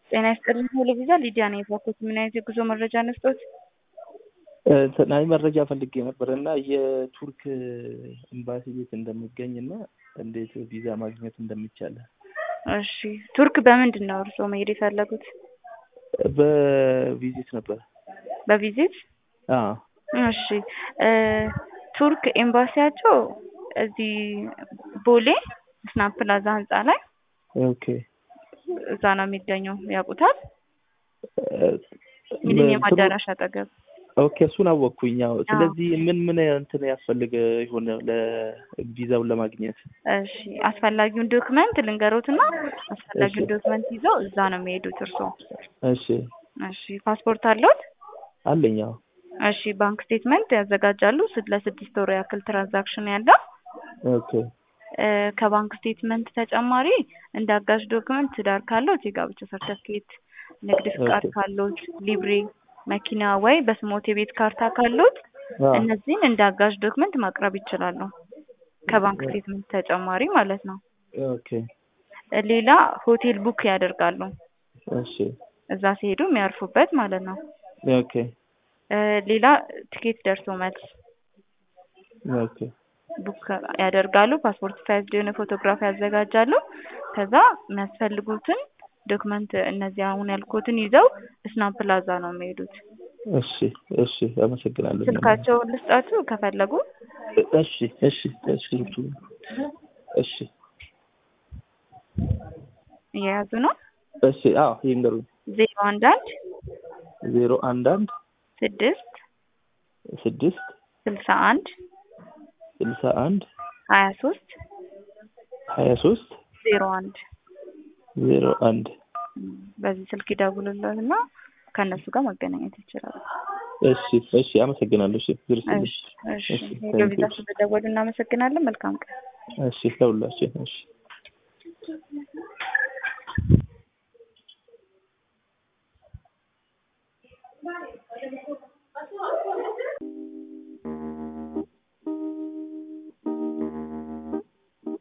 ጤና ይስጥልኝ ሙሉ ቪዛ ሊዲያ ነኝ። የባኮት ምን አይነት የጉዞ መረጃ ነስቶት? ተናይ መረጃ ፈልጌ ነበርና የቱርክ ኤምባሲ ቤት እንደሚገኝና እንዴት ቪዛ ማግኘት እንደሚቻል። እሺ ቱርክ በምንድን ነው እርሶ መሄድ የፈለጉት? በቪዚት ነበር። በቪዚት? አዎ። እሺ ቱርክ ኤምባሲያቸው እዚህ ቦሌ ስናፕ ፕላዛ ህንጻ ላይ ኦኬ። እዛ ነው የሚገኘው። ያውቁታል? ሚሊኒየም አዳራሽ አጠገብ። ኦኬ እሱን አወቅኩኝ። አዎ። ስለዚህ ምን እንትን ያስፈልግ ይሆን ለቪዛውን ለማግኘት? እሺ አስፈላጊውን ዶክመንት ልንገሮትና አስፈላጊውን ዶክመንት ይዘው እዛ ነው የሚሄዱት እርሶ። እሺ ፓስፖርት አለዎት? አለኝ። አዎ። እሺ ባንክ ስቴትመንት ያዘጋጃሉ ለስድስት ወር ያክል ትራንዛክሽን ያለው። ኦኬ። ከባንክ ስቴትመንት ተጨማሪ እንዳጋዥ ዶክመንት ትዳር ካለዎት የጋብቻ ሰርተፊኬት፣ ንግድ ፍቃድ ካለዎት፣ ሊብሬ መኪና ወይ በስሞት የቤት ካርታ ካለዎት እነዚህን እንዳጋዥ ዶክመንት ማቅረብ ይችላሉ። ከባንክ ስቴትመንት ተጨማሪ ማለት ነው። ኦኬ። ሌላ ሆቴል ቡክ ያደርጋሉ። እሺ። እዛ ሲሄዱ የሚያርፉበት ማለት ነው። ኦኬ። ሌላ ቲኬት ደርሶ መልስ ኦኬ ቡክ ያደርጋሉ። ፓስፖርት ሳይዝ የሆነ ፎቶግራፍ ያዘጋጃሉ። ከዛ የሚያስፈልጉትን ዶክመንት እነዚህ አሁን ያልኩትን ይዘው ስናፕ ፕላዛ ነው የሚሄዱት። እሺ አመሰግናለሁ። ስልካቸውን ልስጣችሁ ከፈለጉ? እሺ እየያዙ ነው? እሺ አዎ ይንገሩኝ። 011 011 6 61 61 23 01 በዚህ ስልክ ይደውሉልዎትና ከነሱ ጋር መገናኘት ይችላሉ። እሺ አመሰግናለሁ። እሺ ለቪዛ ስለደወሉ እናመሰግናለን። መልካም ቀን። እሺ ለሁላችን። እሺ